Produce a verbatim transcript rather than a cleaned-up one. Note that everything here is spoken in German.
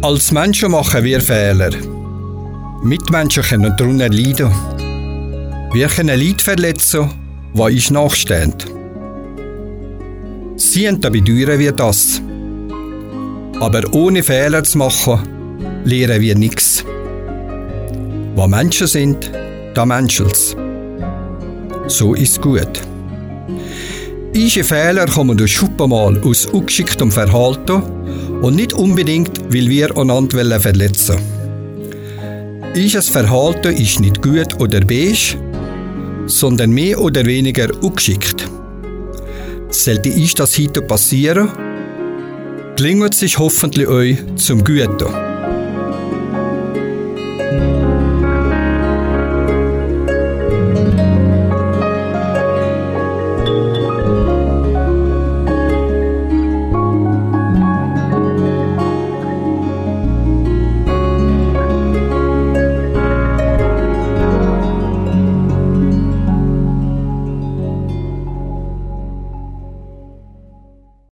Als Menschen machen wir Fehler. Mitmenschen können darunter leiden. Wir können Leute verletzen, die uns nachstehen. Sie haben dabei bedauern wir das. Aber ohne Fehler zu machen, lernen wir nichts. Wo Menschen sind, da menschelt's. So ist gut. Unsere Fehler kommen durch Schuppenmal aus ungeschicktem Verhalten und nicht unbedingt, weil wir einander verletzen wollen. Unser Verhalten ist nicht gut oder beige, sondern mehr oder weniger ungeschickt. Sollte uns das heute passieren, gelingt es sich hoffentlich euch zum Guten.